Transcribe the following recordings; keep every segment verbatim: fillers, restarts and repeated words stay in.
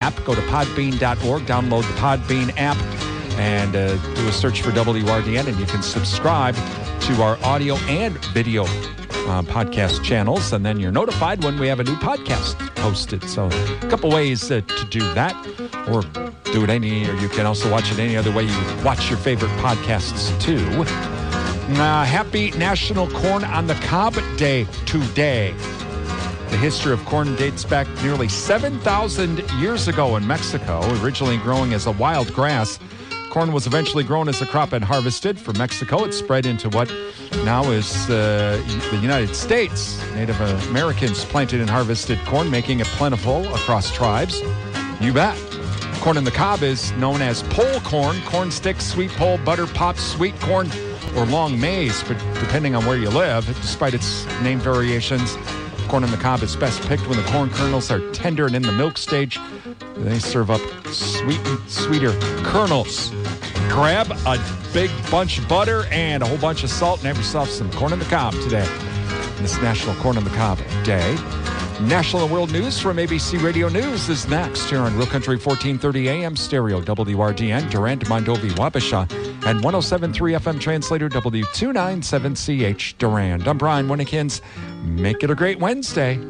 app. Go to podbean dot org, download the Podbean app, and uh, do a search for W R D N, and you can subscribe to our audio and video uh, podcast channels, and then you're notified when we have a new podcast posted. So a couple ways uh, to do that, or do it any, or you can also watch it any other way you watch your favorite podcasts too. Uh, happy National Corn on the Cob Day today. The history of corn dates back nearly seven thousand years ago in Mexico. Originally growing as a wild grass, corn was eventually grown as a crop and harvested. From Mexico, it spread into what now is uh, the United States. Native Americans planted and harvested corn, making it plentiful across tribes. You bet. Corn on the cob is known as pole corn, corn sticks, sweet pole, butter pops, sweet corn, or long maize, but depending on where you live. Despite its name variations, corn on the cob is best picked when the corn kernels are tender and in the milk stage. They serve up sweet, sweeter kernels. Grab a big bunch of butter and a whole bunch of salt and have yourself some corn on the cob today. This National Corn on the Cob Day. National and world news from A B C Radio News is next here on Real Country fourteen thirty A M stereo, W R D N, Durand, Mondovi, Wabasha, and one oh seven point three F M translator, W two ninety-seven C H Durand. I'm Brian Winnekins. Make it a great Wednesday.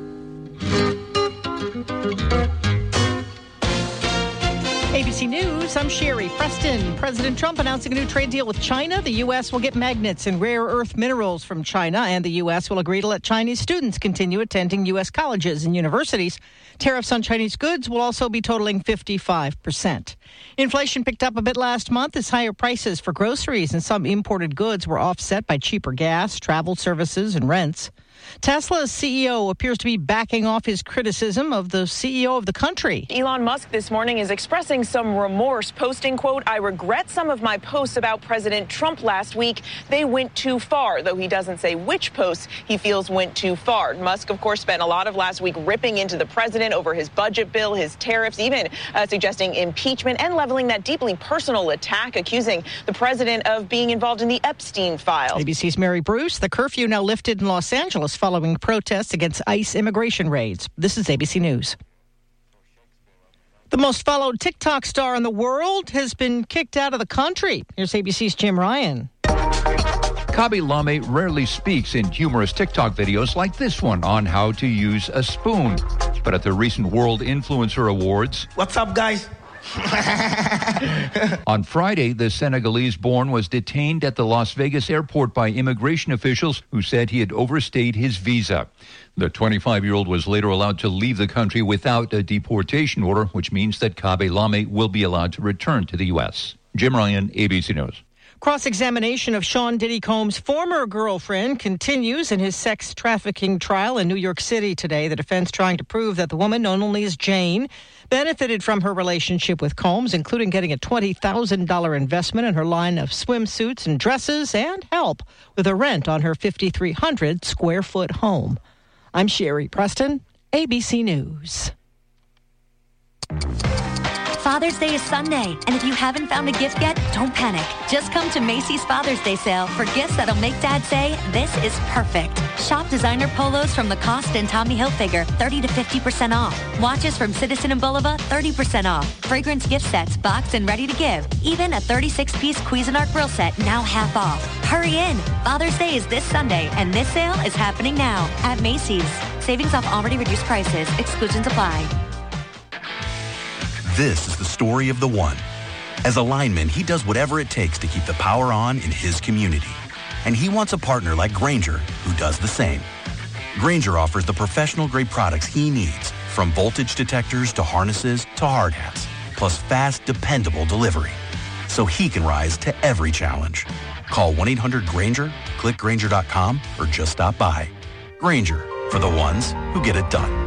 A B C News, I'm Sherry Preston. President Trump announcing a new trade deal with China. The U S will get magnets and rare earth minerals from China, and the U S will agree to let Chinese students continue attending U S colleges and universities. Tariffs on Chinese goods will also be totaling fifty-five percent. Inflation picked up a bit last month as higher prices for groceries and some imported goods were offset by cheaper gas, travel services, and rents. Tesla's C E O appears to be backing off his criticism of the C E O of the country. Elon Musk this morning is expressing some remorse, posting, quote, "I regret some of my posts about President Trump last week. They went too far," though he doesn't say which posts he feels went too far. Musk, of course, spent a lot of last week ripping into the president over his budget bill, his tariffs, even uh, suggesting impeachment and leveling that deeply personal attack, accusing the president of being involved in the Epstein files. A B C's Mary Bruce. The curfew now lifted in Los Angeles following protests against ICE immigration raids. This is A B C News. The most followed TikTok star in the world has been kicked out of the country. Here's A B C's Jim Ryan. Khaby Lame rarely speaks in humorous TikTok videos like this one on how to use a spoon. But at the recent World Influencer Awards... What's up, guys? On Friday, the Senegalese-born was detained at the Las Vegas airport by immigration officials who said he had overstayed his visa. The twenty-five-year-old was later allowed to leave the country without a deportation order, which means that Khaby Lame will be allowed to return to the U S. Jim Ryan, A B C News. Cross-examination of Sean Diddy Combs' former girlfriend continues in his sex trafficking trial in New York City today. The defense trying to prove that the woman, known only as Jane, benefited from her relationship with Combs, including getting a twenty thousand dollars investment in her line of swimsuits and dresses and help with a rent on her five thousand three hundred square foot home. I'm Sherry Preston, A B C News. Father's Day is Sunday, and if you haven't found a gift yet, don't panic. Just come to Macy's Father's Day sale for gifts that'll make Dad say, "This is perfect." Shop designer polos from Lacoste and Tommy Hilfiger, thirty to fifty percent off. Watches from Citizen and Bulova, thirty percent off. Fragrance gift sets, boxed and ready to give. Even a thirty-six piece Cuisinart grill set, now half off. Hurry in. Father's Day is this Sunday, and this sale is happening now at Macy's. Savings off already reduced prices. Exclusions apply. This is the story of the one. As a lineman, he does whatever it takes to keep the power on in his community. And he wants a partner like Grainger who does the same. Grainger offers the professional-grade products he needs, from voltage detectors to harnesses to hard hats, plus fast, dependable delivery, so he can rise to every challenge. Call one eight hundred Grainger, click Grainger dot com, or just stop by. Grainger, for the ones who get it done.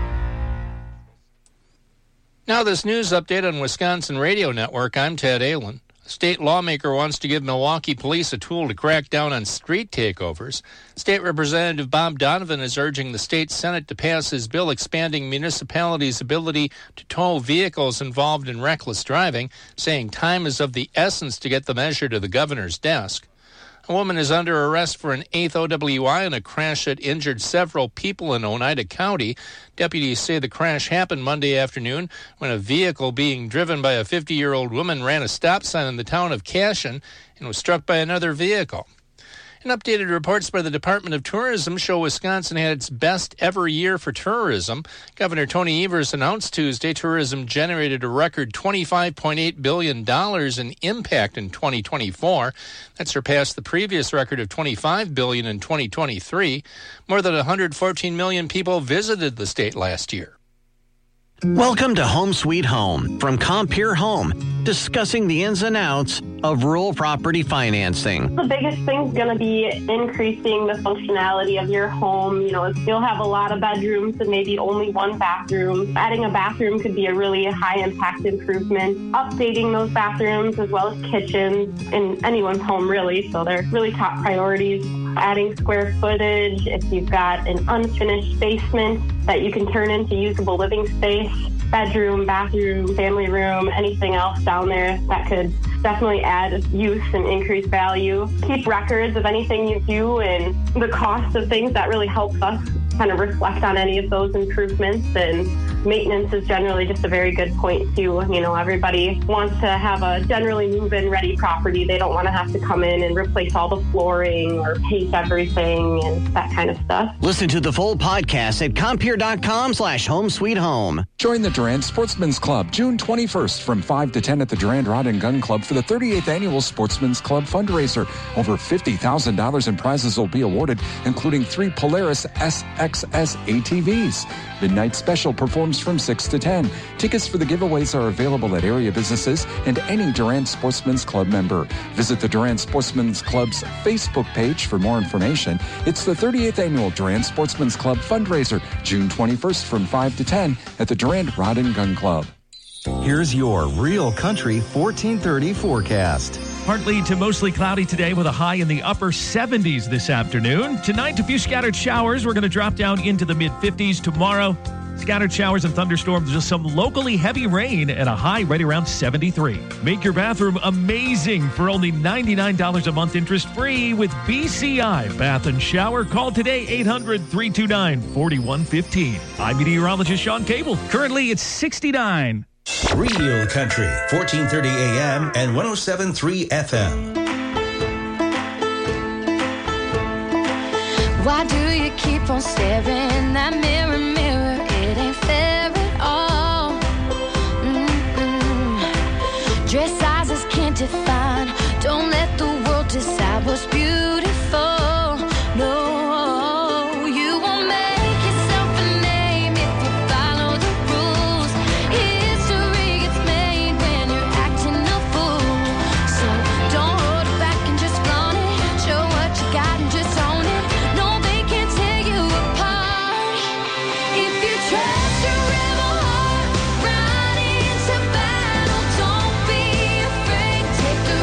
Now this news update on Wisconsin Radio Network. I'm Ted Allen. A state lawmaker wants to give Milwaukee police a tool to crack down on street takeovers. State Representative Bob Donovan is urging the state Senate to pass his bill expanding municipalities' ability to tow vehicles involved in reckless driving, saying time is of the essence to get the measure to the governor's desk. A woman is under arrest for an eighth O W I in a crash that injured several people in Oneida County. Deputies say the crash happened Monday afternoon when a vehicle being driven by a fifty-year-old woman ran a stop sign in the town of Cashion and was struck by another vehicle. And updated reports by the Department of Tourism show Wisconsin had its best ever year for tourism. Governor Tony Evers announced Tuesday tourism generated a record twenty-five point eight billion dollars in impact in twenty twenty-four. That surpassed the previous record of twenty-five billion dollars in twenty twenty-three. More than one hundred fourteen million people visited the state last year. Welcome to Home Sweet Home from Compeer Home, discussing the ins and outs of rural property financing. The biggest thing is going to be increasing the functionality of your home. You know, you'll have a lot of bedrooms and maybe only one bathroom. Adding a bathroom could be a really high impact improvement. Updating those bathrooms as well as kitchens in anyone's home, really. So they're really top priorities. Adding square footage, if you've got an unfinished basement that you can turn into usable living space, bedroom, bathroom, family room, anything else down there that could definitely add use and increase value. Keep records of anything you do and the cost of things. That really helps us kind of reflect on any of those improvements, and maintenance is generally just a very good point too. You know, everybody wants to have a generally move-in ready property. They don't want to have to come in and replace all the flooring or paint everything and that kind of stuff. Listen to the full podcast at Compeer.com slash home sweet home. Join the Durand Sportsman's Club June twenty-first from five to ten at the Durand Rod and Gun Club for the thirty-eighth Annual Sportsman's Club fundraiser. Over fifty thousand dollars in prizes will be awarded, including three Polaris S X S A T Vs. Midnight Special performs from six to ten. Tickets for the giveaways are available at area businesses and any Durand Sportsman's Club member. Visit the Durand Sportsman's Club's Facebook page for more information. It's the thirty-eighth Annual Durand Sportsman's Club fundraiser, June twenty-first from five to ten at the Durand Rod and Gun Club. Here's your Real Country fourteen thirty forecast. Partly to mostly cloudy today with a high in the upper seventies this afternoon. Tonight, a few scattered showers. We're going to drop down into the mid-fifties tomorrow. Scattered showers and thunderstorms, just some locally heavy rain and a high right around seventy-three. Make your bathroom amazing for only ninety-nine dollars a month interest-free with B C I Bath and Shower. Call today, eight hundred, three two nine, four one one five. I'm meteorologist Sean Cable. Currently, it's sixty-nine. Real Country, fourteen thirty A M and one oh seven point three F M. Why do you keep on staring in that mirror, mirror? It ain't fair at all. Mm-mm. Dress sizes can't define. Don't let the world decide what's beautiful. No, you won't make yourself a name if you follow the rules. History gets made when you're acting a fool. So don't hold it back and just flaunt it. Show what you got and just own it. No, they can't tear you apart. If you trust your rebel heart, run into battle. Don't be afraid. Take the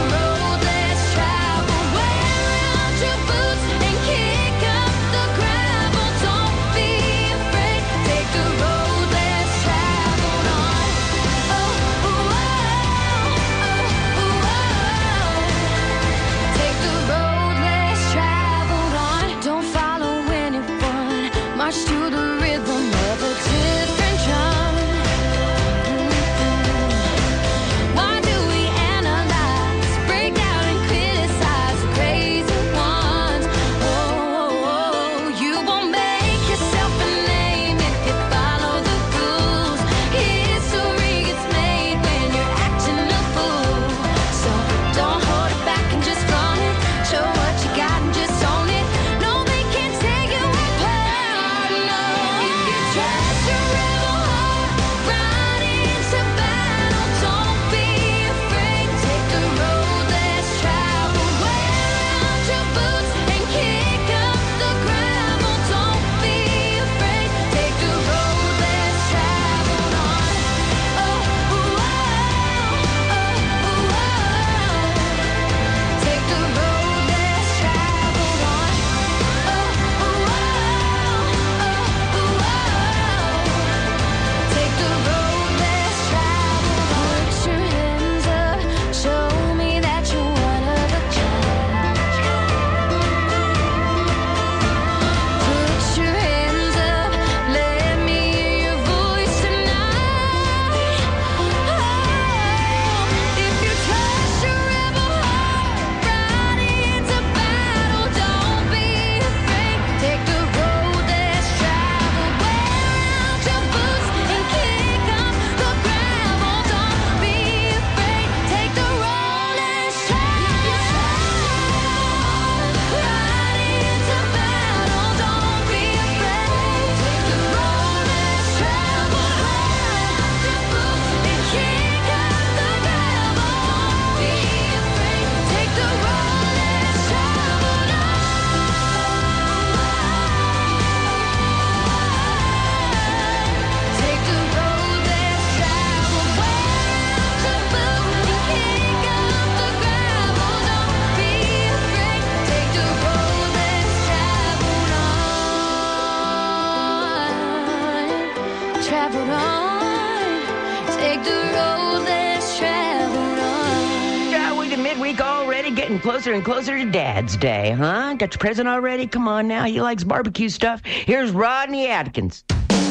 week already, getting closer and closer to Dad's Day, huh? Got your present already? Come on now, he likes barbecue stuff. Here's Rodney Atkins.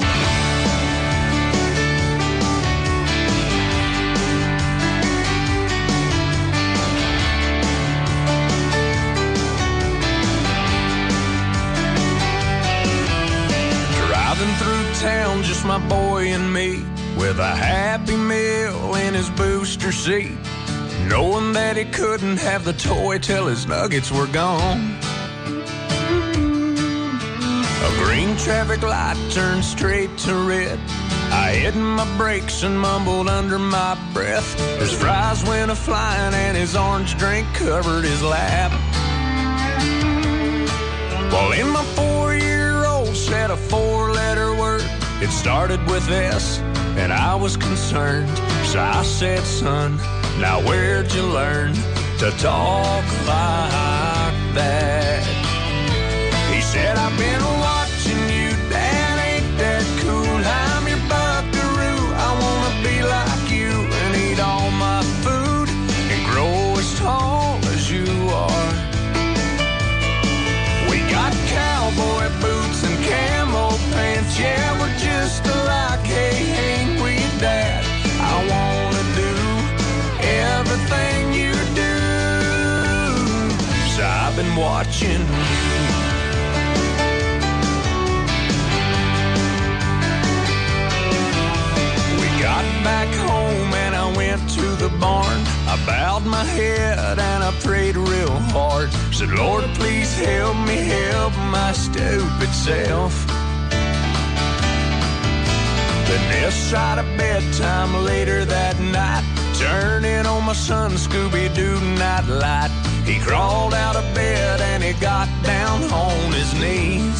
Driving through town, just my boy and me, with a Happy Meal in his booster seat, knowing that he couldn't have the toy till his nuggets were gone. A green traffic light turned straight to red. I hit my brakes and mumbled under my breath. His fries went a-flying and his orange drink covered his lap. While in my four-year-old said a four-letter word. It started with S, and I was concerned. So I said, son, now where'd you learn to talk like that? He said, I've been watching you, Dad, ain't that cool? I'm your buckaroo, I wanna be like you and eat all my food and grow as tall as you are. We got cowboy boots and camo pants, yeah, we're just alike, hey, ain't we, Dad? I wanna do everything you do, so I've been watching you. We got back home and I went to the barn. I bowed my head and I prayed real hard. Said, Lord, please help me help my stupid self. Then this side of bedtime later that night, turning on my son Scooby-Doo nightlight. He crawled out of bed and he got down on his knees.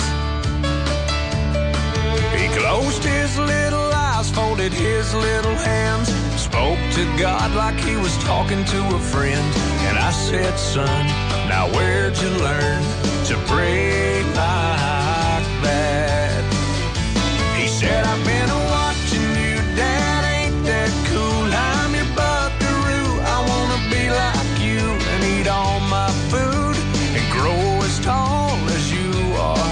He closed his little eyes, folded his little hands, spoke to God like he was talking to a friend. And I said, son, now where'd you learn to pray like that? He said, I've been watching you, Dad, ain't that cool? I'm your buckaroo, I wanna be like you and eat all my food and grow as tall as you are.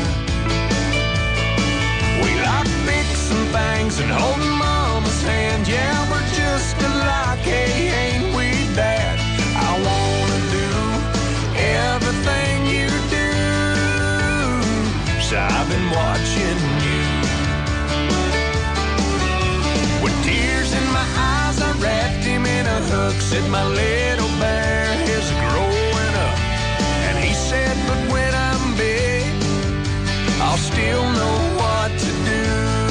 We like mixing things and holding Mama's hand, yeah, we're just alike, hey, ain't we, Dad? I wanna do everything you do, so I've been watching you. With tears in my eyes, I wrapped him in a hug, said, my little bear is growing up. And he said, but when I'm big, I'll still know what to do.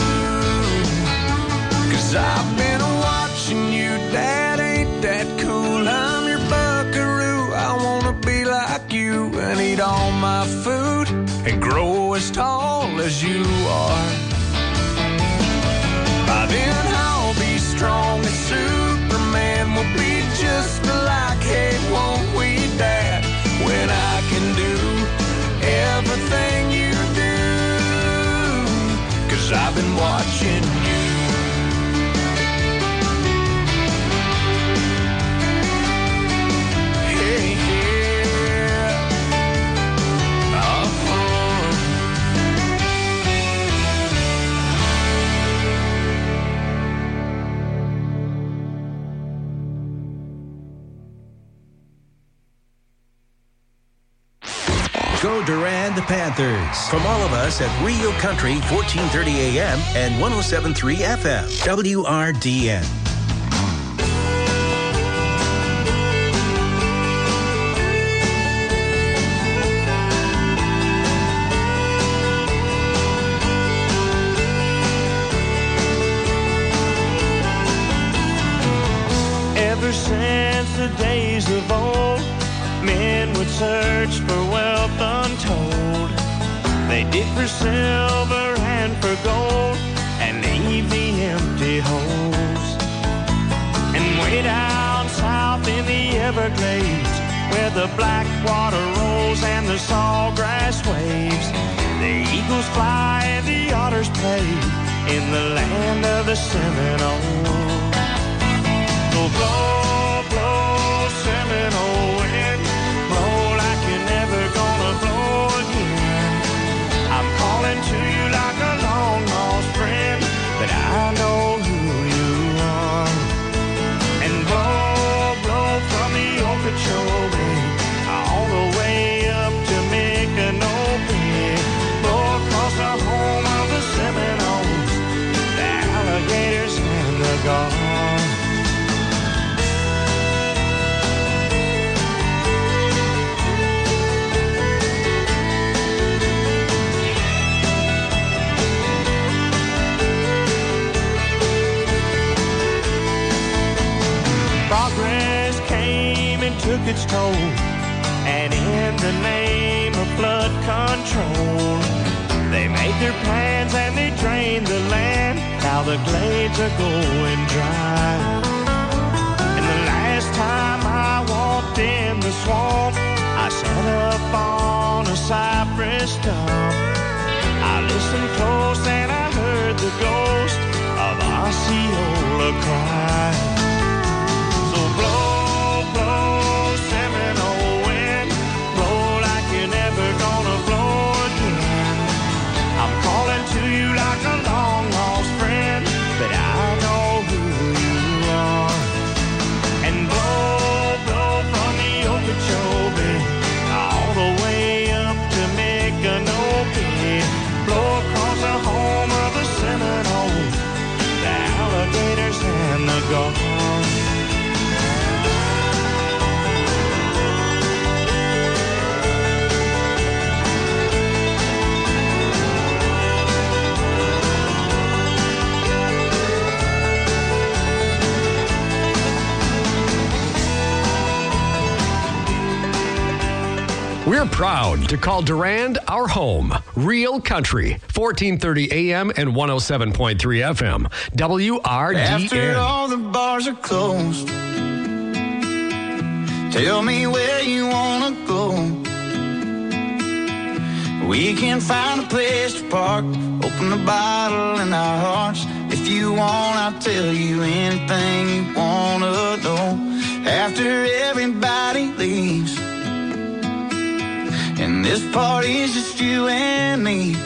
Cause I've been watching you, Dad, ain't that cool? I'm your buckaroo, I wanna be like you and eat all my food and grow as tall as you are. By then I'll be strong as Superman, we'll be just alike, hey, won't we, Dad? When I can do everything you do, cause I've been watching you. Hey, yeah. Uh-huh. Go Durand Panthers. From all of us at Rio Country, fourteen thirty A M and one oh seven point three F M. W R D N. Ever since the days of old, men would search for wealth untold. They dig for silver and for gold and leave the empty holes. And way down south in the Everglades, where the black water rolls and the sawgrass waves, the eagles fly and the otters play in the land of the Seminole. So blow, blow, Seminole. Progress came and took its toll, and in the name of flood control, they made their plans and they drained the land. Now the glades are going dry. And the last time I walked in the swamp, I sat up on a cypress stump. I listened close and I heard the ghost of Osceola cry. So blow, blow, Seminole wind, blow like you're never gonna blow again. I'm calling to you like a long lost friend, but I know who you are. And blow, blow from the Okeechobee all the way up to Micanopy. Blow across the home of the Seminoles, the alligators and the gulls. We're proud to call Durand our home. Real Country, fourteen thirty A M and one oh seven point three F M. W R D N. After all the bars are closed, tell me where you wanna go. We can find a place to park, open the bottle in our hearts. If you want, I'll tell you anything you wanna know. After everybody leaves, and this party's just you and me,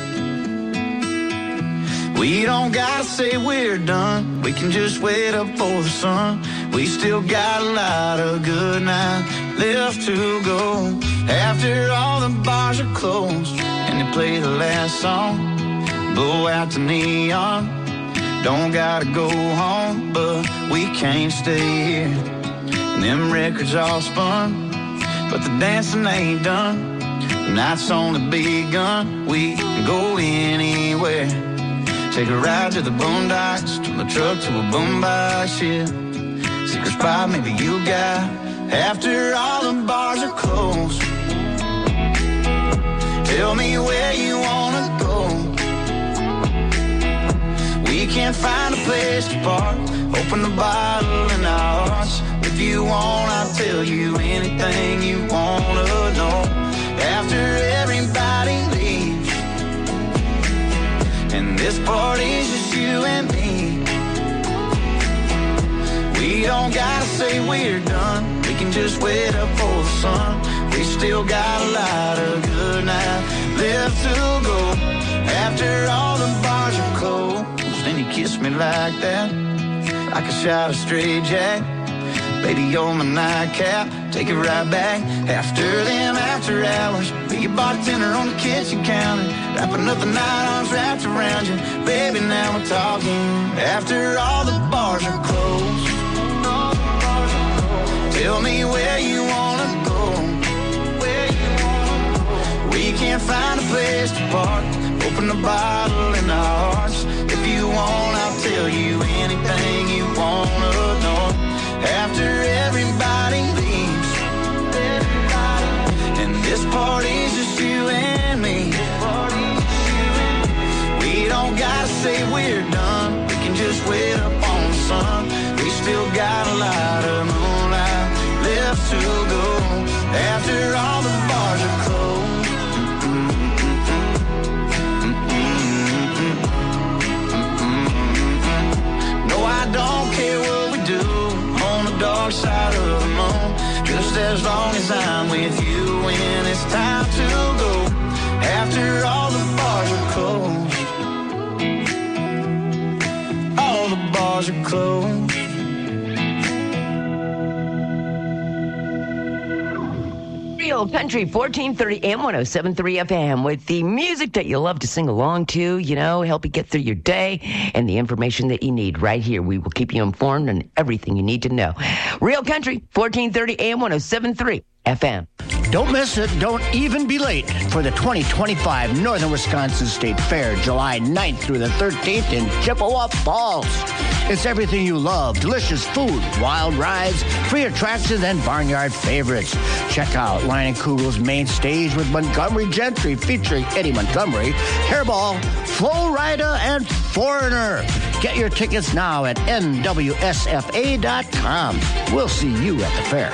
we don't gotta say we're done. We can just wait up for the sun. We still got a lot of good nights left to go. After all the bars are closed and they play the last song, blow out the neon. Don't gotta go home, but we can't stay here. And them records all spun, but the dancing ain't done. The night's only begun. We can go anywhere. Take a ride to the boondocks, from the truck to a boombox, yeah. Secret spot maybe you got. After all the bars are closed, tell me where you wanna go. We can't find a place to park, open the bottle in our hearts. If you want, I'll tell you anything you wanna know. After everybody leaves, and this party's just you and me, we don't gotta say we're done. We can just wait up for the sun. We still got a lot of good nights left to go. After all the bars are closed, and you kiss me like that, like a shot of straight jack. Baby, you're my nightcap, take it right back. After them after hours, be your bartender on the kitchen counter, wrapping up the night, arms wrapped around you. Baby, now we're talking. After all the bars are closed, tell me where you wanna go. We can't find a place to park, open the bottle in our hearts. If you want, I'll tell you anything you wanna know. After everybody leaves, and this party's just you and me, we don't gotta say we're done. We can just wait up on the sun. We still got a lot of moonlight left to go. After all the bars are closed, no, I don't care what we do on the dark side of the moon, just as long as I'm with you when it's time to go. After all the bars are closed, all the bars are closed. Real Country, fourteen thirty A M, one oh seven point three F M, with the music that you love to sing along to, you know, help you get through your day, and the information that you need right here. We will keep you informed on everything you need to know. Real Country, fourteen thirty A M, one oh seven point three F M. Don't miss it. Don't even be late for the twenty twenty-five Northern Wisconsin State Fair, July ninth through the thirteenth in Chippewa Falls. It's everything you love. Delicious food, wild rides, free attractions, and barnyard favorites. Check out Leinenkugel's main stage with Montgomery Gentry featuring Eddie Montgomery, Hairball, Flo Rida, and Foreigner. Get your tickets now at N W S F A dot com. We'll see you at the fair.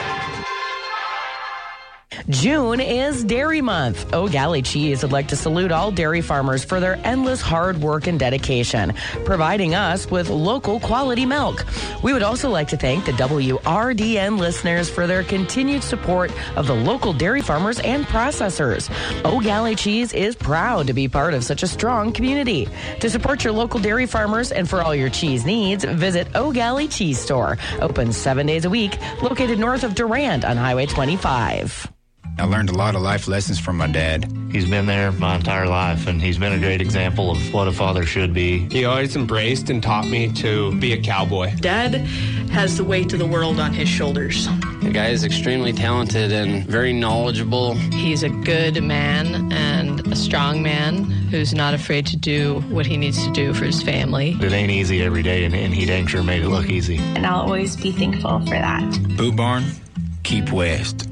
June is Dairy Month. O'Galley Cheese would like to salute all dairy farmers for their endless hard work and dedication, providing us with local quality milk. We would also like to thank the W R D N listeners for their continued support of the local dairy farmers and processors. O'Galley Cheese is proud to be part of such a strong community. To support your local dairy farmers and for all your cheese needs, visit O'Galley Cheese Store. Open seven days a week, located north of Durand on Highway twenty-five. I learned a lot of life lessons from my dad. He's been there my entire life, and he's been a great example of what a father should be. He always embraced and taught me to be a cowboy. Dad has the weight of the world on his shoulders. The guy is extremely talented and very knowledgeable. He's a good man and a strong man who's not afraid to do what he needs to do for his family. It ain't easy every day, and, and he dang sure made it look easy. And I'll always be thankful for that. Boot Barn, keep west.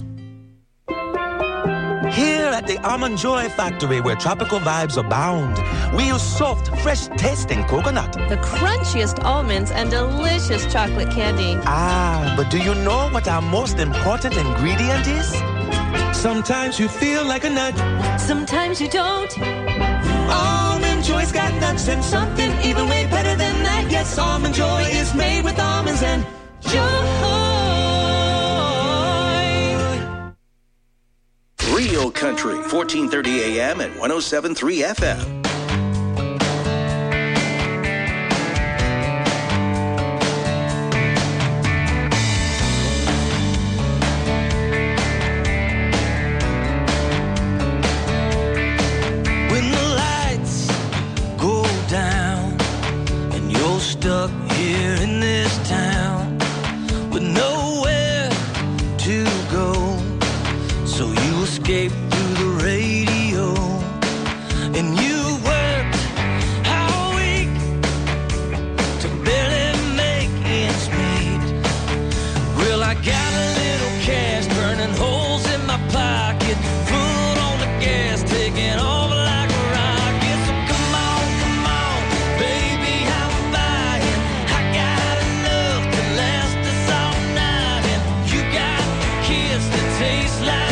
Here at the Almond Joy Factory, where tropical vibes abound, we use soft, fresh-tasting coconut. The crunchiest almonds and delicious chocolate candy. Ah, but do you know what our most important ingredient is? Sometimes you feel like a nut. Sometimes you don't. Almond Joy's got nuts and something even way better than that. Yes, Almond Joy is made with almonds and joy. Real Country, fourteen thirty A M and one oh seven point three F M. When the lights go down and you're stuck here in this town with nowhere to go, so you escape through the radio, and you worked all week to barely make ends meet. Well, I got a little cash burning holes in my pocket, foot on the gas, taking off like a rocket. So come on, come on, baby, I'm buying. I got enough to last us all night, and you got a kiss that tastes like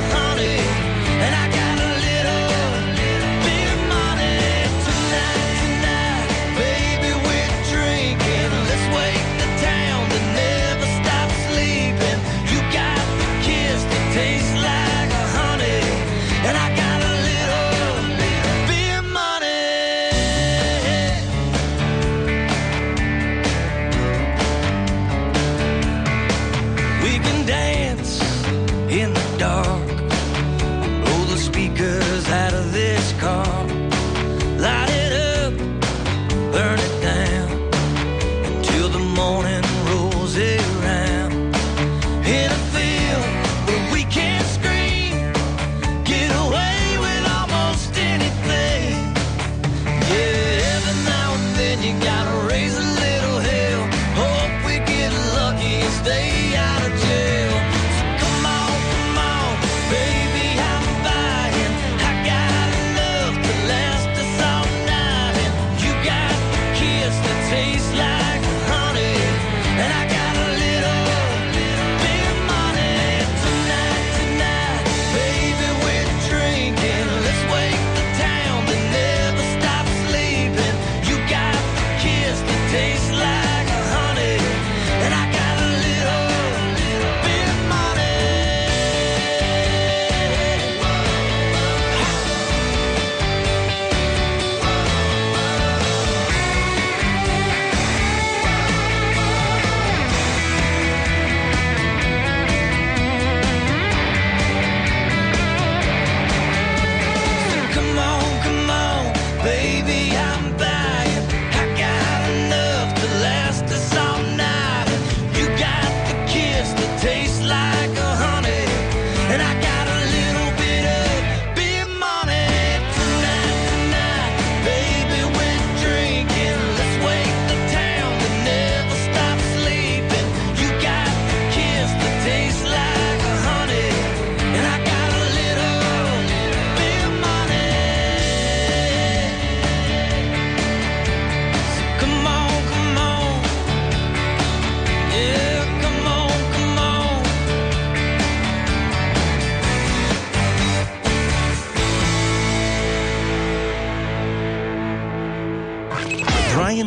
out of this car, light it up, burn it down until the morning rolls around. In a field where we can't scream, get away with almost anything. Yeah, every now and then you gotta raise a little hell, hope we get lucky and stay out of jail. So come on, come on, baby, I'm tastes like honey, and I got a little, little bit of money. Tonight, tonight, baby, we're drinking. Let's wake the town that never stops sleeping. You got a kiss that tastes like honey, and I got a little,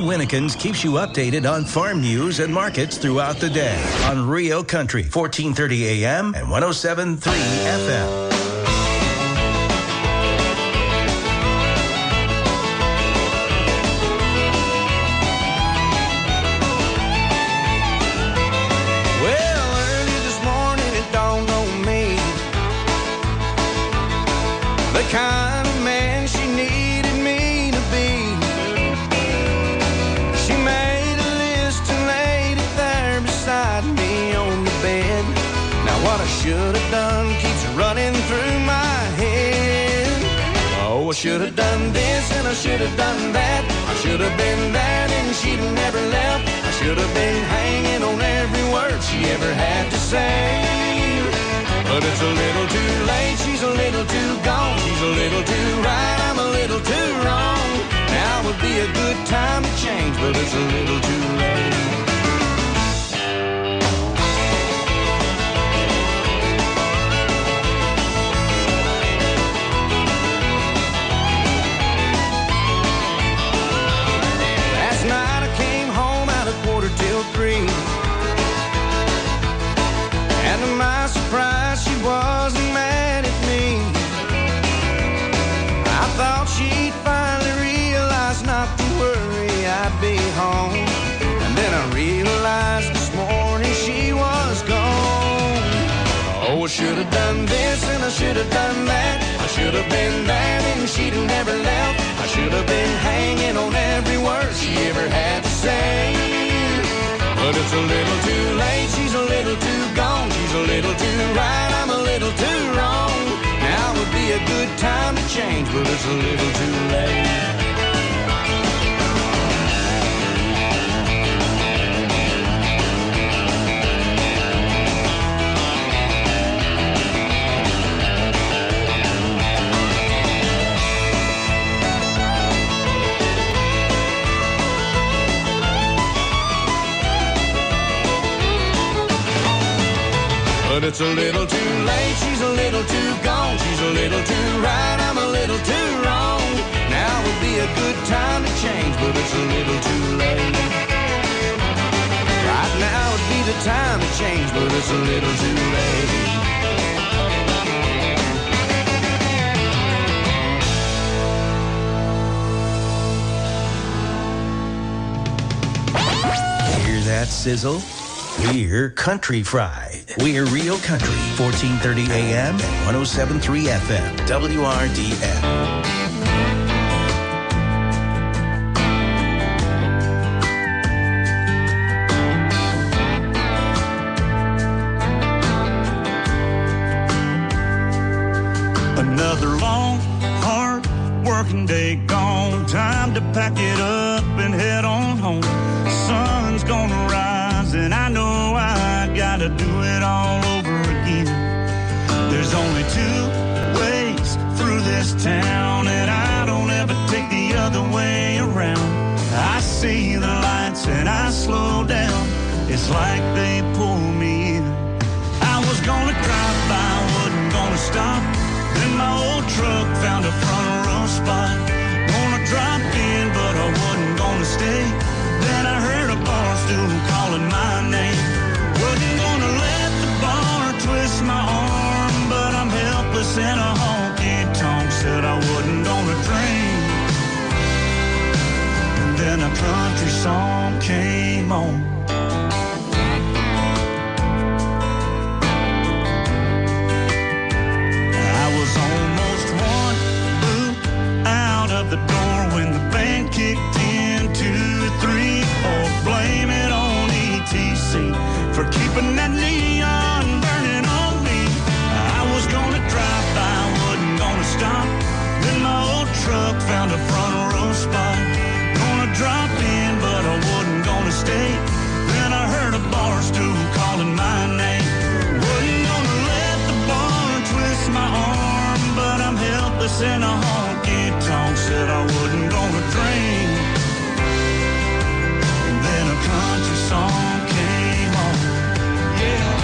Winnikins keeps you updated on farm news and markets throughout the day on Rio Country, fourteen thirty A M and one oh seven point three F M. Kind of man she needed me to be. She made a list and laid it there beside me on the bed. Now what I should have done keeps running through my head. Oh, I should have done this and I should have done that. I should have been there and she'd never left. I should have been hanging on every word she ever had to say. But it's a little too late, she's a little too gone. She's a little too right, I'm a little too wrong. Now would be a good time to change, but it's a little too late. Last night I came home at a quarter till three. And to my surprise, she wasn't mad at me. I thought she'd finally realize not to worry, I'd be home. And then I realized this morning she was gone. Oh, I should have done this and I should have done that. I should have been there and she'd have never left. I should have been hanging on every word she ever had to say. But it's a little too late, she's a little too gone. She's a little too right, I'm a little too wrong. Now would be a good time to change, but it's a little too late. But it's a little too late, she's a little too gone. She's a little too right, I'm a little too wrong. Now would be a good time to change, but it's a little too late. Right now would be the time to change, but it's a little too late. Hear that sizzle? We're Country Fried. We're Real Country, fourteen thirty A M and one oh seven point three F M, W R D F. Another long, hard working day gone. Time to pack it up and head on home. Sun's gonna rise and I know I gotta do it all over again. There's only two ways through this town and I don't ever take the other way around. I see the lights and I slow down. It's like they pull me in. I was gonna drive by, wasn't gonna stop. Then my old truck found a front row spot. Gonna drop in, but I wasn't gonna stay. Then I heard a bar stool calling my name. Wasn't gonna let the bar twist my arm, but I'm helpless in a honky-tonk. Said I wasn't gonna drink. And then a country song came on. The door when the band kicked in, two, three, four. Blame it on E T C for keeping that neon burning on me. I was gonna drive by, wasn't gonna stop. Then my old truck found a front row spot. Gonna drop in, but I wasn't gonna stay. Then I heard a bar stool calling my name. Wasn't gonna let the bar twist my arm, but I'm helpless in a honky-tonk. Said I wasn't gonna drink. And then a country song came on. Yeah.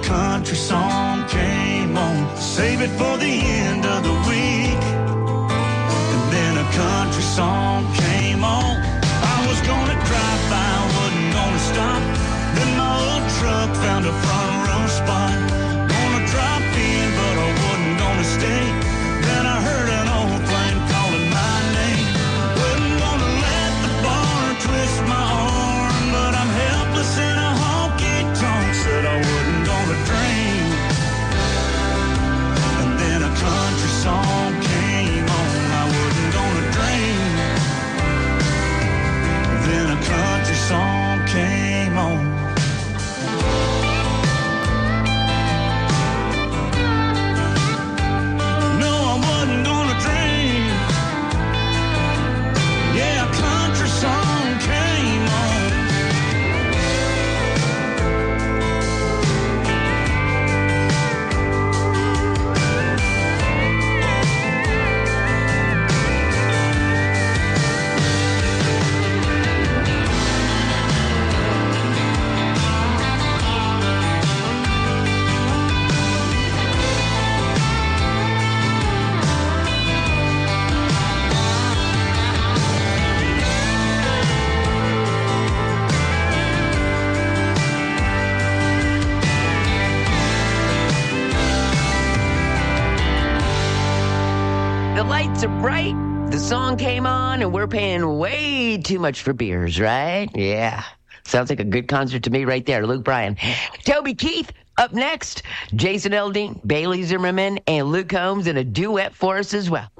country song came on. Save it for the end of the week. And then a country song came on. I was gonna drive by, wasn't gonna stop. Then my old truck found a front row spot. Gonna drop in, but I wasn't gonna stay. Then I heard an old flame calling my name. Wasn't gonna let the bar twist my arm, but I'm helpless in a honky-tonk. Said I wasn't gonna drink. And then a country song came on. I wasn't gonna drink. Then a country song came on. No, I wasn't gonna drink. Yeah, a country song came on. The lights are bright, the song came on, and we're paying way too much for beers, right? Yeah. Sounds like a good concert to me right there. Luke Bryan. Toby Keith up next. Jason Aldean, Bailey Zimmerman, and Luke Combs in a duet for us as well.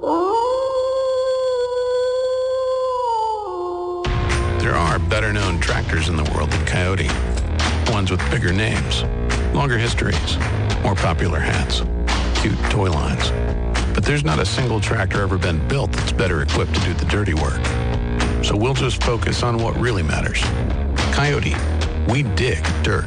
There are better-known tractors in the world than Coyote. Ones with bigger names, longer histories, more popular hats, cute toy lines. But there's not a single tractor ever been built that's better equipped to do the dirty work. So we'll just focus on what really matters. Coyote, we dig dirt.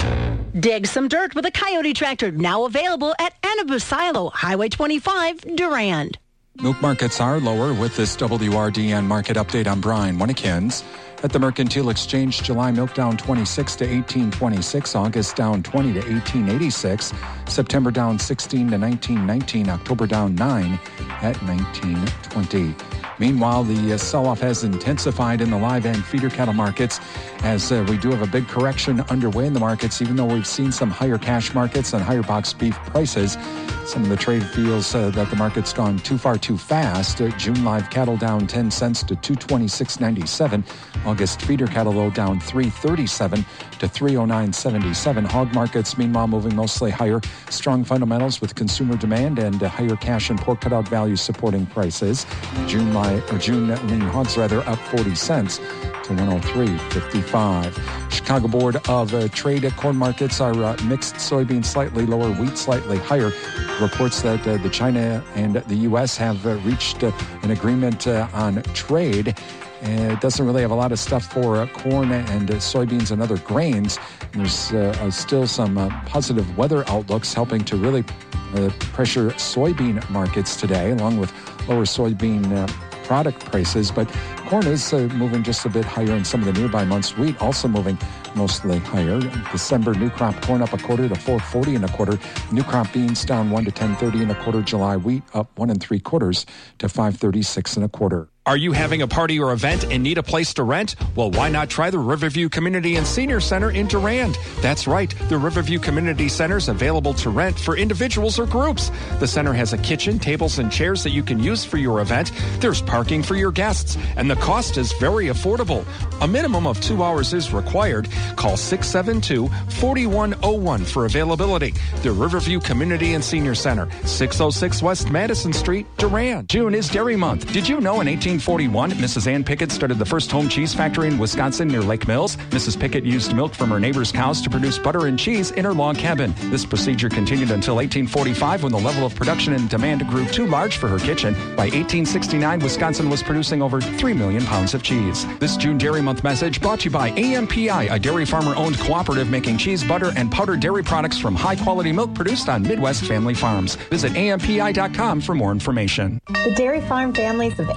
Dig some dirt with a Coyote tractor, now available at Anabu Silo, Highway twenty-five, Durand. Milk markets are lower with this W R D N market update. I'm Brian Winnikins. At the Mercantile Exchange, July milk down twenty-six to eighteen twenty-six, August down twenty to eighteen eighty-six, September down sixteen to nineteen nineteen, October down nine at nineteen twenty. Meanwhile, the uh, sell-off has intensified in the live and feeder cattle markets as uh, we do have a big correction underway in the markets, even though we've seen some higher cash markets and higher box beef prices. Some of the trade feels uh, that the market's gone too far too fast. Uh, June live cattle down ten cents to two twenty-six ninety-seven. August feeder cattle though down three thirty-seven to three oh nine seventy-seven. Hog markets meanwhile moving mostly higher. Strong fundamentals with consumer demand and uh, higher cash and pork cutout values supporting prices. June live, or June lean hogs rather up forty cents to one oh three fifty-five. Chicago Board of uh, Trade corn markets are uh, mixed. Soybean slightly lower, wheat slightly higher. Reports that uh, the China and the U S have uh, reached uh, an agreement uh, on trade. Uh, it doesn't really have a lot of stuff for uh, corn and uh, soybeans and other grains. There's uh, uh, still some uh, positive weather outlooks helping to really uh, pressure soybean markets today, along with lower soybean uh, product prices. But corn is uh, moving just a bit higher in some of the nearby months. Wheat also moving mostly higher. December new crop corn up a quarter to four forty and a quarter. New crop beans down one to ten thirty and a quarter. July wheat up one and three quarters to five thirty-six and a quarter. Are you having a party or event and need a place to rent? Well, why not try the Riverview Community and Senior Center in Durand? That's right, the Riverview Community Center is available to rent for individuals or groups. The center has a kitchen, tables, and chairs that you can use for your event. There's parking for your guests, and the cost is very affordable. A minimum of two hours is required. Call six seven two, four one zero one for availability. The Riverview Community and Senior Center, six oh six West Madison Street, Durand. June is Dairy Month. Did you know in eighteen forty-one, Missus Ann Pickett started the first home cheese factory in Wisconsin near Lake Mills? Missus Pickett used milk from her neighbor's cows to produce butter and cheese in her log cabin. This procedure continued until eighteen forty-five when the level of production and demand grew too large for her kitchen. By eighteen sixty-nine, Wisconsin was producing over three million pounds of cheese. This June Dairy Month message brought to you by A M P I, a dairy farmer-owned cooperative making cheese, butter, and powdered dairy products from high-quality milk produced on Midwest family farms. Visit A M P I dot com for more information. The dairy farm families of A M P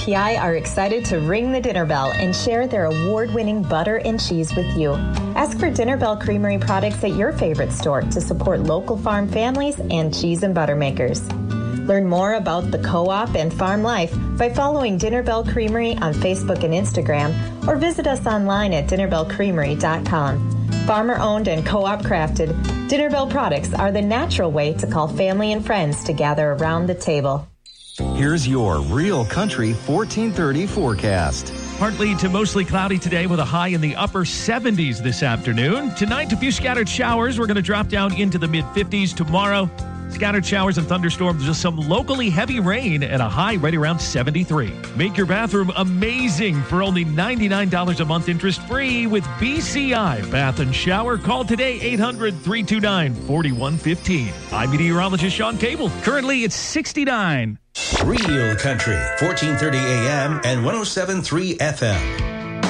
P I are excited to ring the dinner bell and share their award-winning butter and cheese with you. Ask for Dinner Bell Creamery products at your favorite store to support local farm families and cheese and butter makers. Learn more about the co-op and farm life by following Dinner Bell Creamery on Facebook and Instagram, or visit us online at dinner bell creamery dot com. Farmer-owned and co-op crafted, Dinner Bell products are the natural way to call family and friends to gather around the table. Here's your Real Country fourteen thirty forecast. Partly to mostly cloudy today with a high in the upper seventies this afternoon. Tonight, a few scattered showers. We're going to drop down into the mid-fifties tomorrow. Scattered showers and thunderstorms, just some locally heavy rain, and a high right around seventy-three. Make your bathroom amazing for only ninety-nine dollars a month interest-free with B C I Bath and Shower. Call today, eight hundred, three two nine, four one one five. I'm meteorologist Sean Cable. Currently, it's sixty-nine. Real Country, fourteen thirty A M and one oh seven point three F M.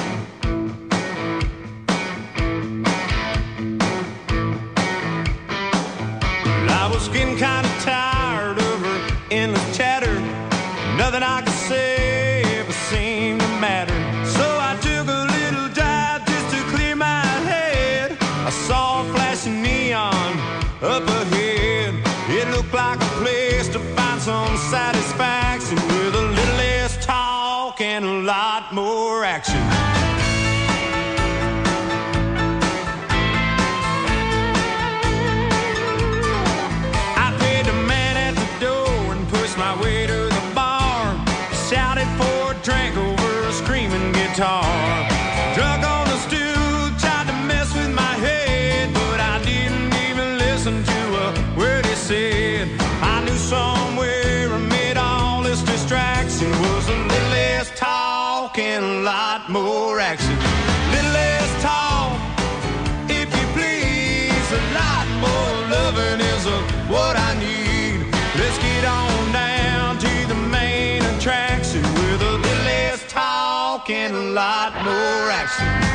I was getting kind of tired of her endless chatter. Nothing I could say ever seemed to matter. So I took a little dive just to clear my head. I saw a flashing neon up ahead. It looked like a place to find some satisfaction with a little less talk and a lot more action. My way to the bar, shouted for a drink over a screaming guitar. Drunk on the stool, tried to mess with my head, but I didn't even listen to a word he said. I knew somewhere amid all this distraction was a little less talk and a lot more action. Little less talk, if you please, a lot more loving is a, what I need. Let's get on down to the main attraction with a little less talk and a lot more action.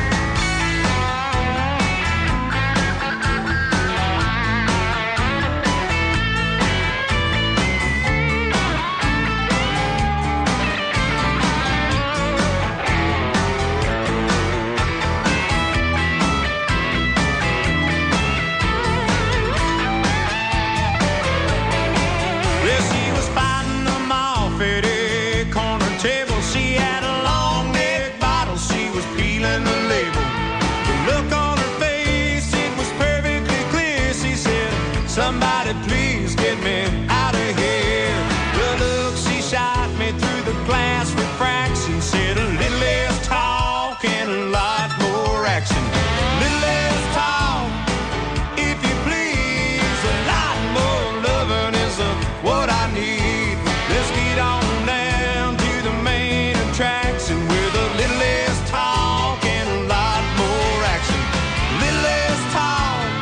Somebody please get me out of here. The look she shot me through the glass refraction said a little less talk and a lot more action. Little less talk, if you please, a lot more loving is a, what I need. Let's get on down to the main attraction with a little less talk and a lot more action. Little less talk,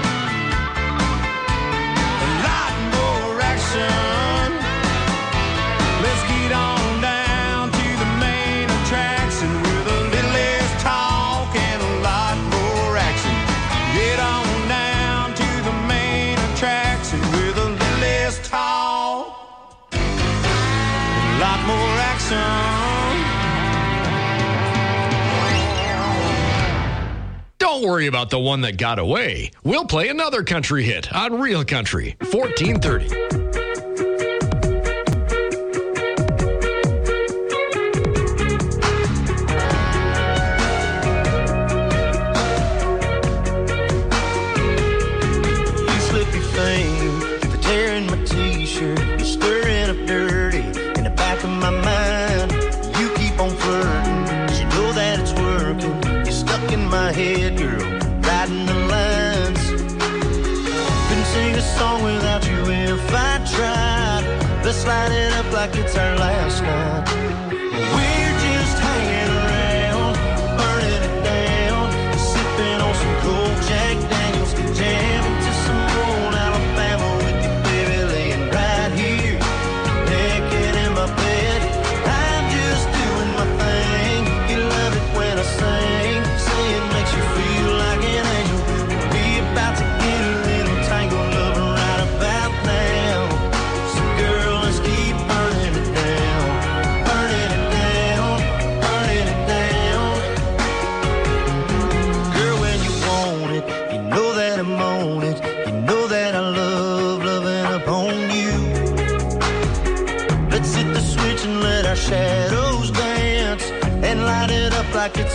let's get on down to the main attraction with a little less talk and a lot more action. Get on down to the main attraction with a little less talk, a lot more action. Don't worry about the one that got away. We'll play another country hit on Real Country, fourteen thirty. Head girl, riding the lines. Couldn't sing a song without you if I tried. Let's light it up like it's our last night. We're just hanging around, burning it down, sipping on some cold Jack Daniels, jamming to some old Alabama with you, baby, laying right here, naked in my bed. I'm just doing my thing. You love it when I sing. Saying makes you feel like an angel. We're about to get a little tangled up right about now. So girl, let's keep burning it down.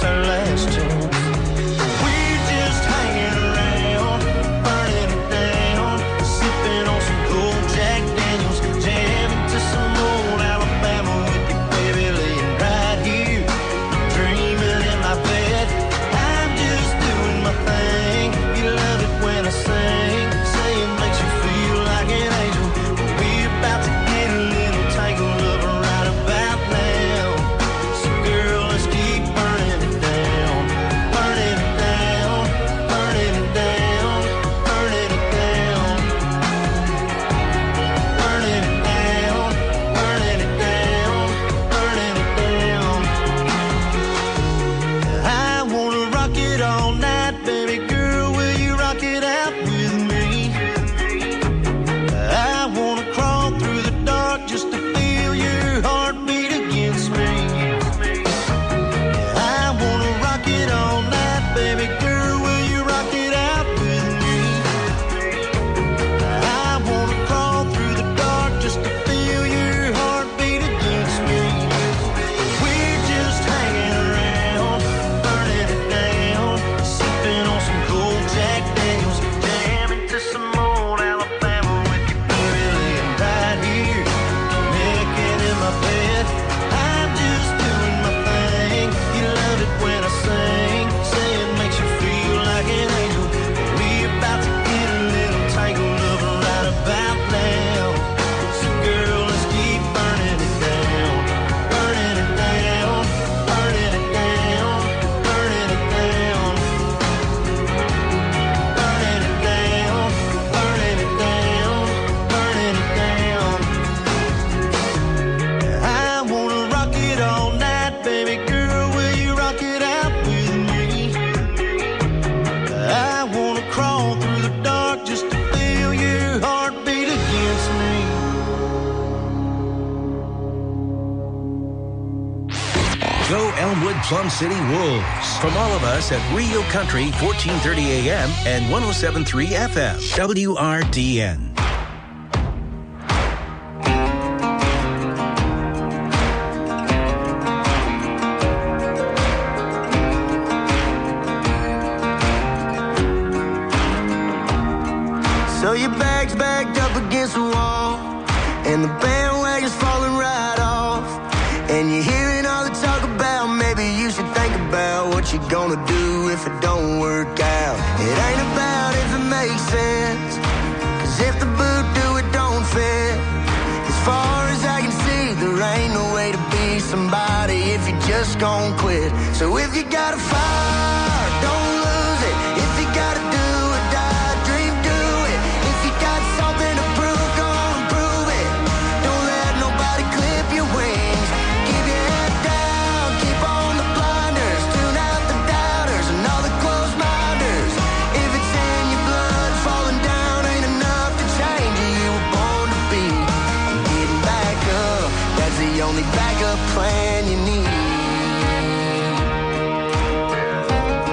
our last chance. We're just hanging around, burning it down, sipping on some cold Jack Daniels, jamming to some old Alabama with you, baby, laying right here, dreaming in my bed. I'm just doing my thing. You love it when I sing, say it makes you feel like an angel. We're about to get a little tangled up right about now. So girl, let's keep burning it down, burning it down, burning it down, burning it down, burning it down, burning it down, burning it down. I wanna rock it all night, baby girl, will you rock it out with me? I wanna crawl through the dark just to feel your heartbeat against me. I wanna rock it all night, baby girl, will you rock it out with me? I wanna crawl through the dark just to feel your heartbeat against me. We're just hanging around, burning it down, sipping on some cold Jack Daniels, jamming to some old Alabama with you, baby, laying right here, naked in my bed. I'm just doing my thing. You love it when I sing, say it makes you feel like an angel. We're about to get a little tangled up right about now. So girl, let's keep burning it down, burning it down, burning it down, burning it down, burning it down, burning it down, burning it down. I wanna rock it all night, baby girl, will you rock it out with me? I wanna crawl through the dark just to feel your heartbeat against me. Go Elmwood Plum City Wolves. From all of us at Real Country, fourteen thirty A M and one oh seven point three F M, W R D N. So your bag's backed up against the wall, and the bandwagon's falling right off, and you're hearing all the talk about maybe you should think about what you're gonna do if it don't work out. It ain't about if it makes sense, 'cause if the boot do, it don't fit. As far as I can see, there ain't no way to be somebody if you just gon' quit. So if you got a fire, don't lose it. If you gotta do or die, dream, do it. If you got something to prove, go on and prove it. Don't let nobody clip your wings. Keep your head down, keep on the blinders, tune out the doubters and all the closed minders. If it's in your blood, falling down ain't enough to change who you were born to be. Getting back up, that's the only backup plan you need.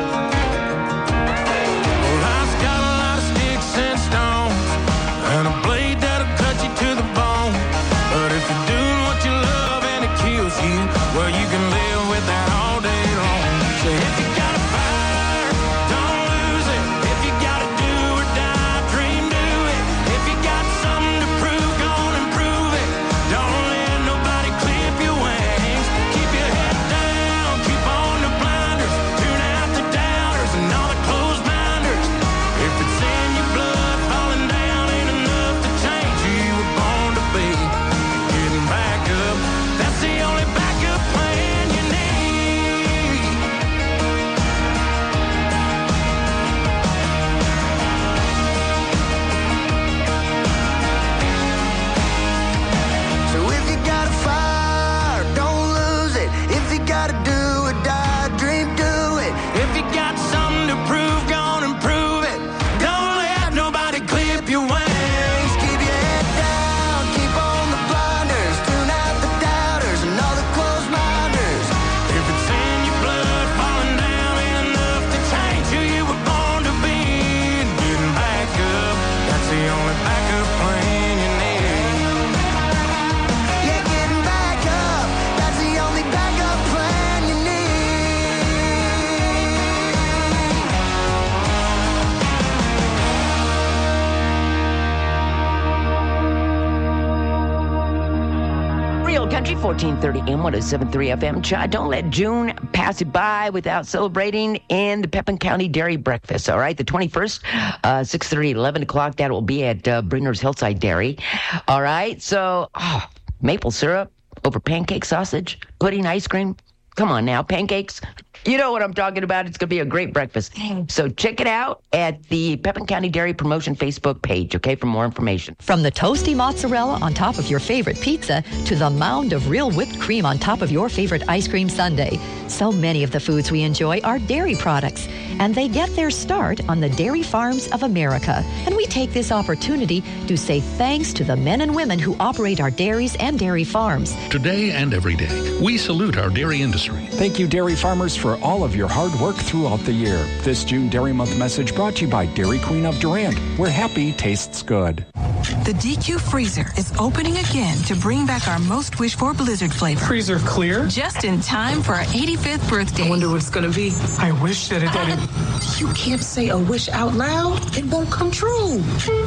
Country, fourteen thirty A M, one oh seven point three F M. Chad, don't let June pass you by without celebrating in the Pepin County Dairy Breakfast, all right? The twenty-first, uh, six thirty, eleven o'clock, that will be at uh, Bringer's Hillside Dairy, all right? So, oh, maple syrup over pancake sausage, pudding, ice cream. Come on now, pancakes. You know what I'm talking about. It's going to be a great breakfast. So check it out at the Pepin County Dairy Promotion Facebook page, okay, for more information. From the toasty mozzarella on top of your favorite pizza to the mound of real whipped cream on top of your favorite ice cream sundae, so many of the foods we enjoy are dairy products, and they get their start on the dairy farms of America. And we take this opportunity to say thanks to the men and women who operate our dairies and dairy farms. Today and every day, we salute our dairy industry. Thank you, dairy farmers, for all of your hard work throughout the year. This June Dairy Month message brought to you by Dairy Queen of Durand, where happy tastes good. The D Q Freezer is opening again to bring back our most wished for blizzard flavor. Freezer clear? Just in time for our eighty-fifth birthday. I wonder what it's going to be. I wish that it didn't. You can't say a wish out loud. It won't come true.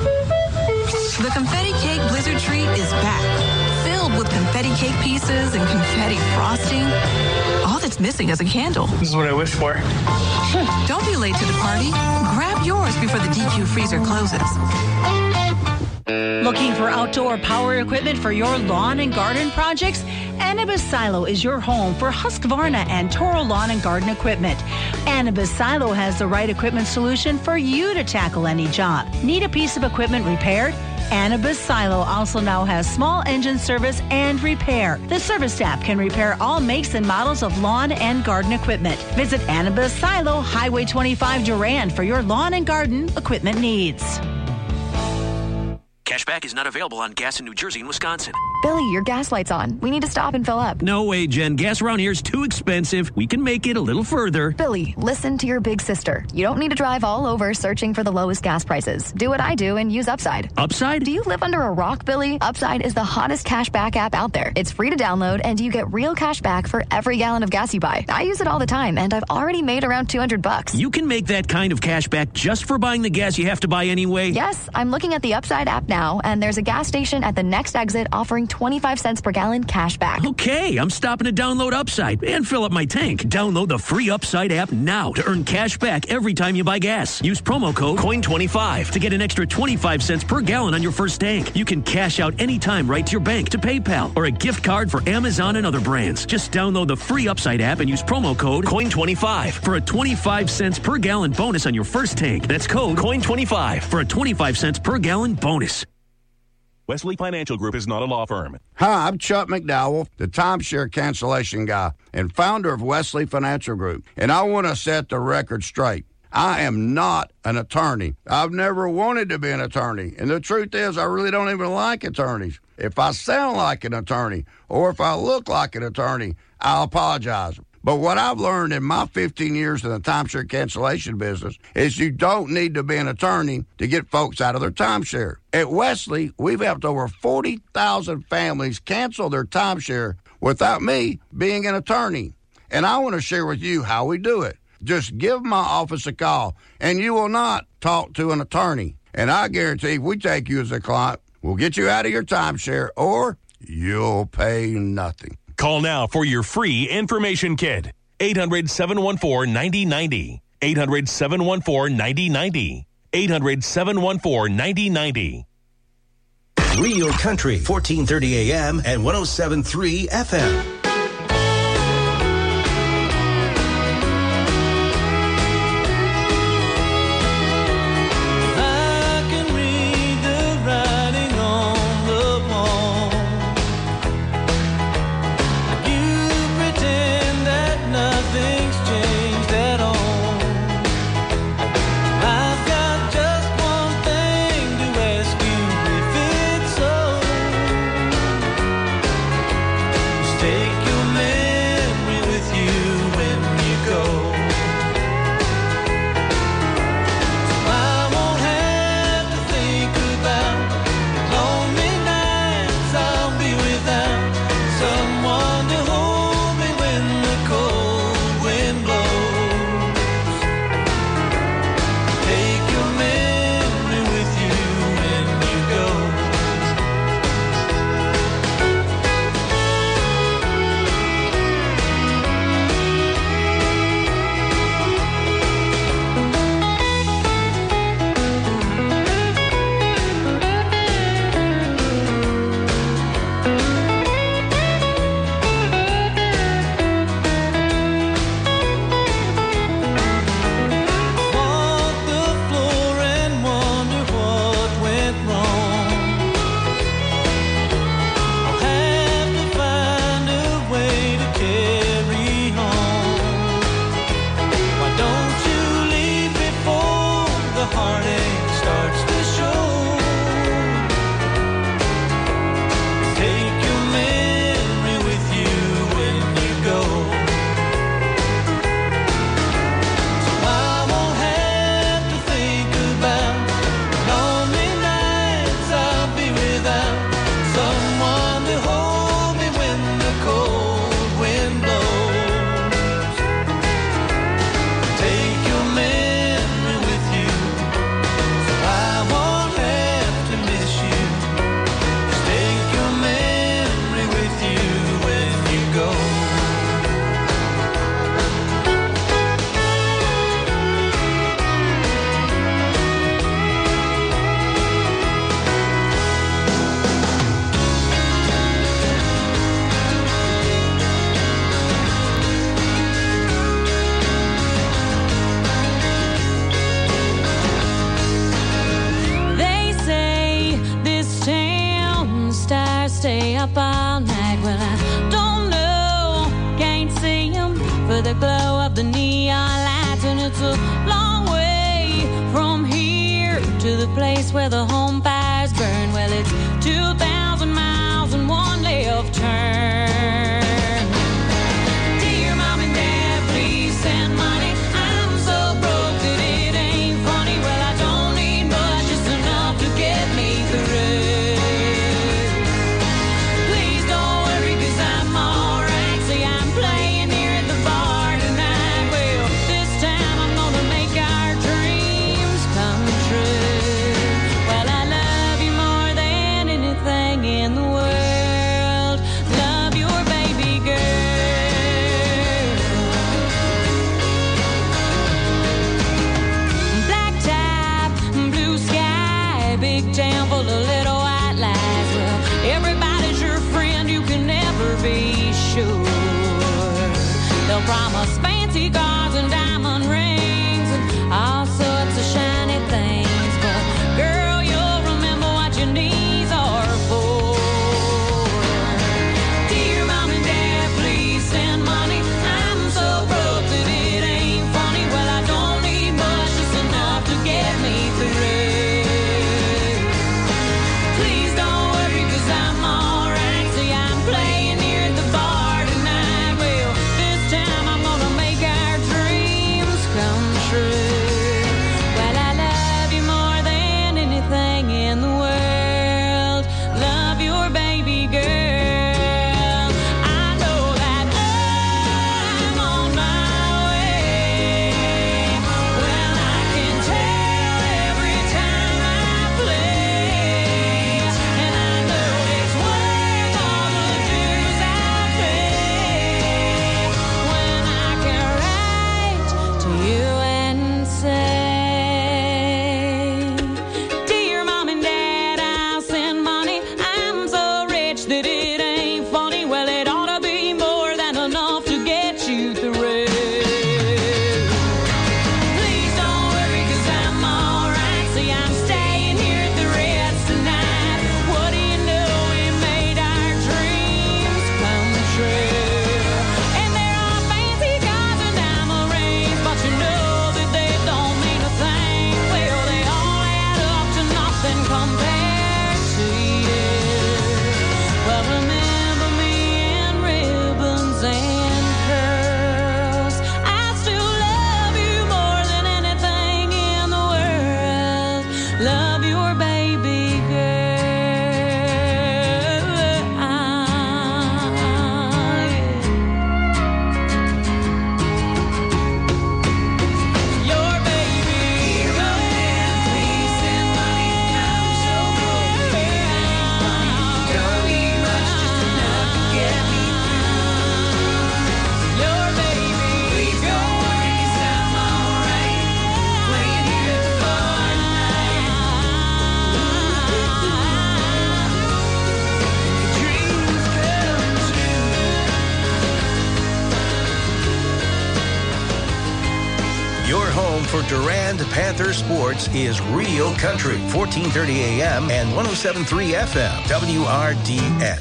The Confetti Cake Blizzard Treat is back. Filled with confetti cake pieces and confetti frosting. All that's missing is a candle. This is what I wish for. Don't be late to the party. Grab yours before the D Q Freezer closes. Looking for outdoor power equipment for your lawn and garden projects? Anibis Silo is your home for Husqvarna and Toro lawn and garden equipment. Anibis Silo has the right equipment solution for you to tackle any job. Need a piece of equipment repaired? Anibis Silo also now has small engine service and repair. The service staff can repair all makes and models of lawn and garden equipment. Visit Anibis Silo, Highway twenty-five Durand for your lawn and garden equipment needs. Cashback is not available on gas in New Jersey and Wisconsin. Billy, your gas light's on. We need to stop and fill up. No way, Jen. Gas around here is too expensive. We can make it a little further. Billy, listen to your big sister. You don't need to drive all over searching for the lowest gas prices. Do what I do and use Upside. Upside? Do you live under a rock, Billy? Upside is the hottest cashback app out there. It's free to download, and you get real cash back for every gallon of gas you buy. I use it all the time, and I've already made around two hundred bucks. You can make that kind of cash back just for buying the gas you have to buy anyway? Yes, I'm looking at the Upside app now, and there's a gas station at the next exit offering twenty-five cents per gallon cash back. Okay, I'm stopping to download Upside and fill up my tank. Download the free Upside app now to earn cash back every time you buy gas. Use promo code coin twenty-five to get an extra twenty-five cents per gallon on your first tank. You can cash out anytime right to your bank, to PayPal, or a gift card for Amazon and other brands. Just download the free Upside app and use promo code coin twenty-five for a twenty-five cents per gallon bonus on your first tank. That's code coin twenty-five for a twenty-five cents per gallon bonus. Wesley Financial Group is not a law firm. Hi, I'm Chuck McDowell, the timeshare cancellation guy and founder of Wesley Financial Group. And I want to set the record straight. I am not an attorney. I've never wanted to be an attorney. And the truth is, I really don't even like attorneys. If I sound like an attorney or if I look like an attorney, I'll apologize. But what I've learned in my fifteen years in the timeshare cancellation business is you don't need to be an attorney to get folks out of their timeshare. At Wesley, we've helped over forty thousand families cancel their timeshare without me being an attorney. And I want to share with you how we do it. Just give my office a call, and you will not talk to an attorney. And I guarantee if we take you as a client, we'll get you out of your timeshare, or you'll pay nothing. Call now for your free information kit. eight hundred, seven one four, nine oh nine oh. eight hundred, seven one four, nine oh nine oh. eight hundred, seven one four, nine oh nine oh. Real Country, fourteen thirty A M and one oh seven point three F M. Take to the place where the home fires burn. Well, it's two thousand miles and one left turn. Dear Mom and Dad, please send money. I'm so broke that it ain't funny. Well, I don't need much, just enough to get me through. Please don't worry, cause I'm alright. See, I'm playing here at the bar tonight. Well, this time I'm gonna make our dreams come true. Well, I love you more than anything in the world. Love your baby girl. Black top, blue sky, big town full of little white lies. Well, everybody's your friend, you can never be sure. They'll promise fancy cars and diamond rings and all sorts of shiny things, but girl, you'll remember what your knees are for. Dear Mom and Dad, please send money. I'm so broke that it ain't funny. Well, I don't need much, just enough to get me through. Please don't worry, cause I'm alright. See, I'm playing here at the bar tonight. Well, this time I'm gonna make our dreams come true. Well, I love you more than anything in the world. Love your baby girl. I know that I'm on my way. Well, I can tell every time I play, and I know it's worth all the dues I pay. When I can write to you and say, dear Mom and Dad, I'll send money. I'm so rich that it ain't funny. Well, it ought to be more than enough to get you through. Please don't worry, cause I'm alright. See, I'm staying here at the Ritz tonight. What do you know, we made our dreams come true. And there are fancy cars and diamond rings, but you know that they don't mean a thing. Well, they all add up to nothing compared to you. Well, remember me in ribbons and curls. I still love you more than anything in the world. Love your baby girl. Ah, yeah. Your baby girl. Please send money. I'm so broke that it ain't funny. Don't need much, just enough to get me through. Your baby please don't worry, cause I'm alright. Playing here at the bar tonight. Dreams come true. Your home for Durand Panther sports is Real Country, fourteen thirty A M and one oh seven point three F M, W R D N.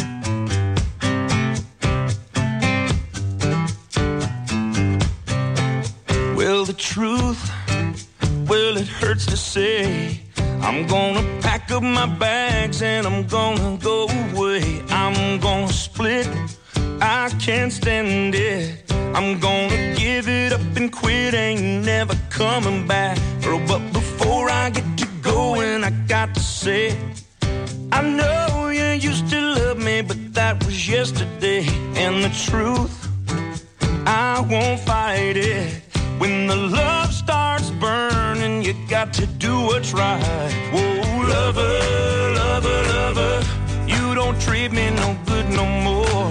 Well, the truth, well, it hurts to say. I'm gonna pack up my bags and I'm gonna go away. I'm gonna split, I can't stand it. I'm gonna give it up and quit, ain't never coming back. Girl, but before I get to going, I got to say, I know you used to love me, but that was yesterday. And the truth, I won't fight it. When the love starts burning, you got to do what's right. Whoa, lover, lover, lover, you don't treat me no good no more.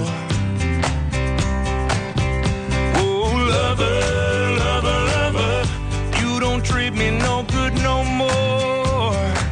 Whoa, lover, lover, lover, you don't treat me no good no more.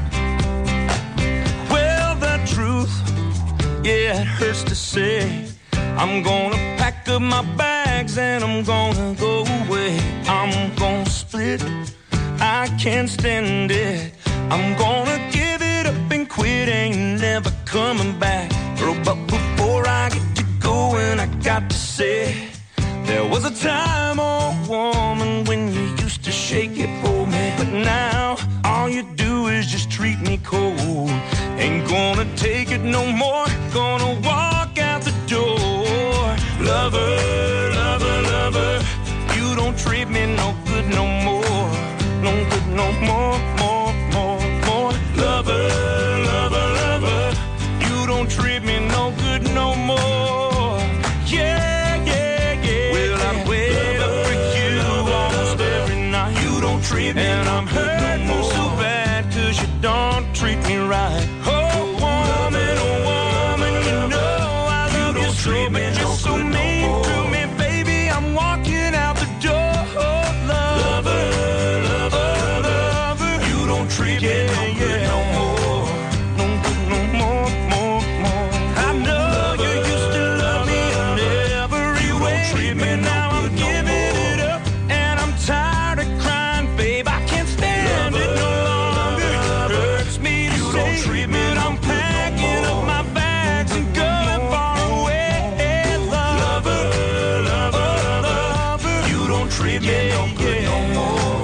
Well, the truth, yeah, it hurts to say. I'm gonna pack up my bags and I'm gonna go away. I'm gonna split, I can't stand it. I'm gonna give it up and quit, ain't never coming back. Girl, but before I get to going, I got to say, there was a time, oh woman, when you used to shake it for me. But now, all you do neighbors just treat me cold. Ain't gonna take it no more. Gonna walk out the door. Lover, lover, lover, you don't treat me no good no more. No good no more, more, more, more. Lover, lover, lover, you don't treat me no good no more. Yeah, yeah, yeah. Well, I wait up for you almost every night. You don't treat me and I'm hurting no so bad cause you don't treat me right. Oh, woman, oh, woman, you know I love you, you so, but you're no so mean no to me, baby. I'm walking out the door. Lover, lover, lover, you don't treat me yeah, no good yeah. no more. No good no more, more, more. I know lover, you used to love me in every way, but now I'm giving it up and I'm tired of crying, babe. I can't stand lover, it no longer. Lover, it hurts me to say that I'm packing up my bags and going far away. Lover, lover, lover, you don't treat me yeah, no good yeah. no more.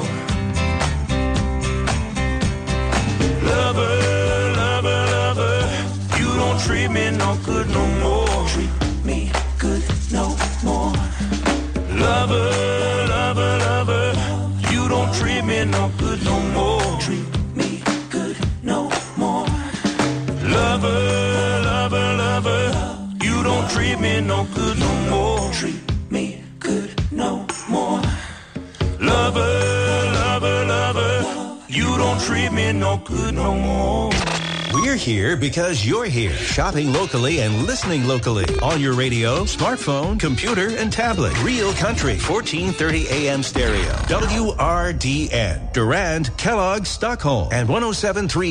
Lover, lover, lover, you don't treat me no good no more. Treat me good no more. Lover, lover, lover, you don't treat me no good no more. Treat me good no more. Lover, lover, lover, you don't treat me no good no more. Treat me good no more. Lover, lover, lover, you don't treat me no good no more. We're here because you're here. Shopping locally and listening locally. On your radio, smartphone, computer, and tablet. Real Country, fourteen thirty A M stereo. W R D N. Durand, Kellogg, Stockholm. And one oh seven point three